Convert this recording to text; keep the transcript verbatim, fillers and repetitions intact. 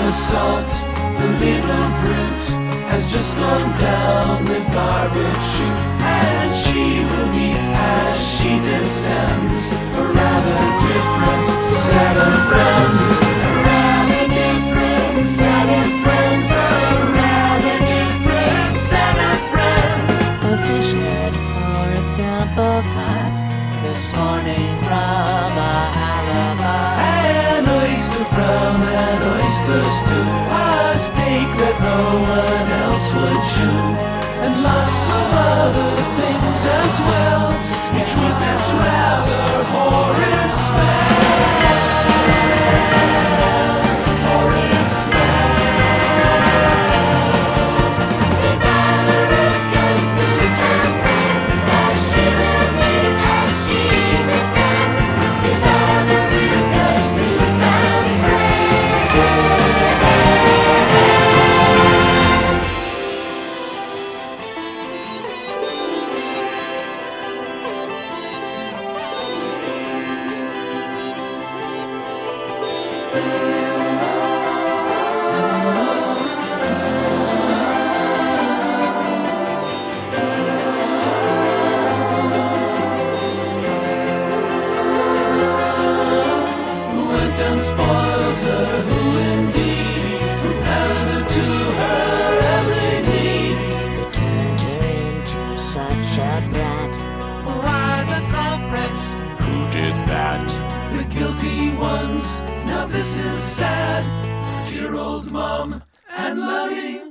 salt, the little brute has just gone down the garbage chute, and she will meet as she descends a rather different set of friends. A rather different set of friends. A rather different set of friends. A fish head, for example, caught this morning from a alibi. An oyster from an oyster stew, a steak that no one else would chew, and lots of other things as well, each with its rather horrid smell. Horrid smell. These are the Ruka's newfound friends, as she will meet as she descends. These are the Ruka's newfound friends. Who went and spoiled her, who indeed, who pandered to her every need? Who turned her into such a brat? Who are the culprits? Who did that? The guilty ones. Now this is sad. Dear old mom and loving